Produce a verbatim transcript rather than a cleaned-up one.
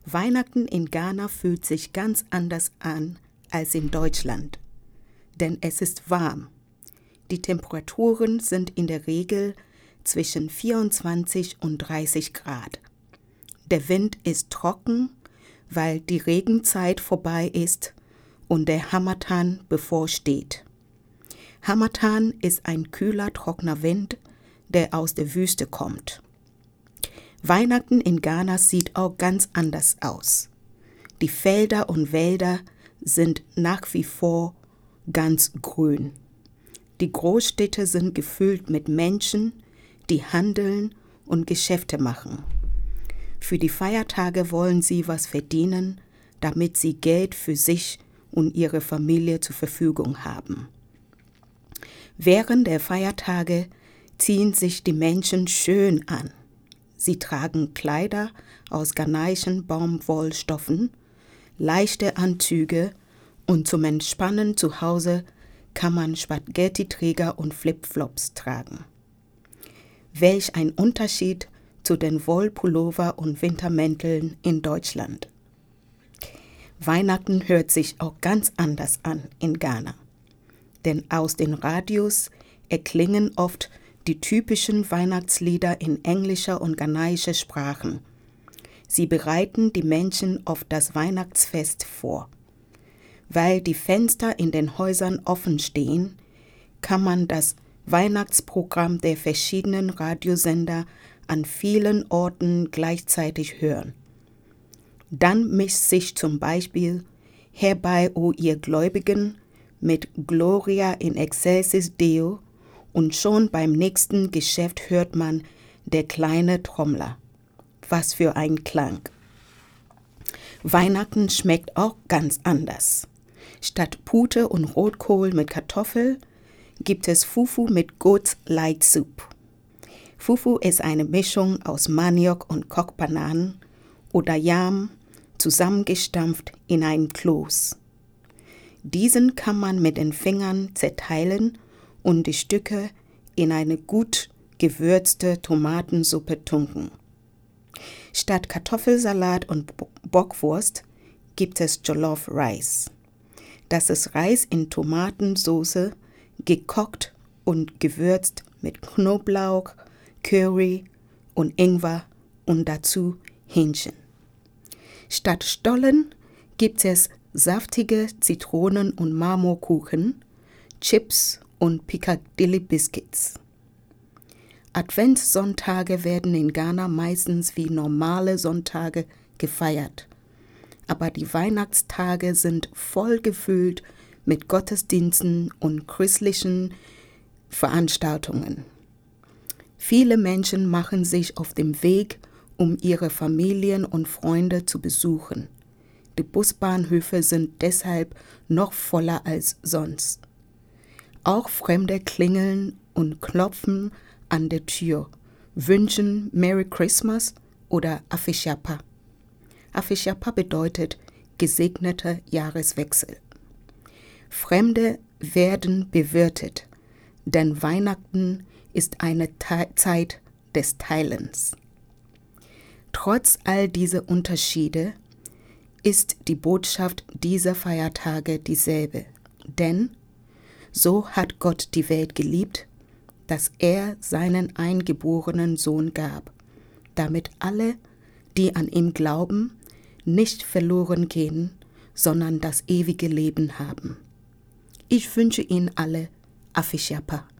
Weihnachten in Ghana fühlt sich ganz anders an als in Deutschland, denn es ist warm. Die Temperaturen sind in der Regel zwischen vierundzwanzig und dreißig Grad. Der Wind ist trocken, weil die Regenzeit vorbei ist und der Harmattan bevorsteht. Harmattan ist ein kühler, trockener Wind, der aus der Wüste kommt. Weihnachten in Ghana sieht auch ganz anders aus. Die Felder und Wälder sind nach wie vor ganz grün. Die Großstädte sind gefüllt mit Menschen, die handeln und Geschäfte machen. Für die Feiertage wollen sie was verdienen, damit sie Geld für sich und ihre Familie zur Verfügung haben. Während der Feiertage ziehen sich die Menschen schön an. Sie tragen Kleider aus ghanaischen Baumwollstoffen, leichte Anzüge und zum Entspannen zu Hause kann man Spaghetti-Träger und Flipflops tragen. Welch ein Unterschied zu den Wollpullover und Wintermänteln in Deutschland. Weihnachten hört sich auch ganz anders an in Ghana, denn aus den Radios erklingen oft die typischen Weihnachtslieder in englischer und ghanaischer Sprachen. Sie bereiten die Menschen auf das Weihnachtsfest vor. Weil die Fenster in den Häusern offen stehen, kann man das Weihnachtsprogramm der verschiedenen Radiosender an vielen Orten gleichzeitig hören. Dann mischt sich zum Beispiel Herbei, o ihr Gläubigen mit Gloria in excelsis Deo und schon beim nächsten Geschäft hört man Der kleine Trommler. Was für ein Klang. Weihnachten schmeckt auch ganz anders. Statt Pute und Rotkohl mit Kartoffel gibt es Fufu mit Goat's Light Soup. Fufu ist eine Mischung aus Maniok und Kochbananen oder Yam, zusammengestampft in ein Kloß. Diesen kann man mit den Fingern zerteilen und die Stücke in eine gut gewürzte Tomatensuppe tunken. Statt Kartoffelsalat und Bockwurst gibt es Jollof Rice. Das ist Reis in Tomatensauce, gekocht und gewürzt mit Knoblauch, Curry und Ingwer und dazu Hähnchen. Statt Stollen gibt es saftige Zitronen- und Marmorkuchen, Chips und Piccadilly Biscuits. Adventssonntage werden in Ghana meistens wie normale Sonntage gefeiert. Aber die Weihnachtstage sind voll gefüllt mit Gottesdiensten und christlichen Veranstaltungen. Viele Menschen machen sich auf den Weg, um ihre Familien und Freunde zu besuchen. Die Busbahnhöfe sind deshalb noch voller als sonst. Auch Fremde klingeln und klopfen an der Tür, wünschen Merry Christmas oder Afishapa. Afishapa bedeutet gesegneter Jahreswechsel. Fremde werden bewirtet, denn Weihnachten ist eine Te- Zeit des Teilens. Trotz all dieser Unterschiede ist die Botschaft dieser Feiertage dieselbe, denn so hat Gott die Welt geliebt, dass er seinen eingeborenen Sohn gab, damit alle, die an ihn glauben, nicht verloren gehen, sondern das ewige Leben haben. Ich wünsche Ihnen alle Afishapa.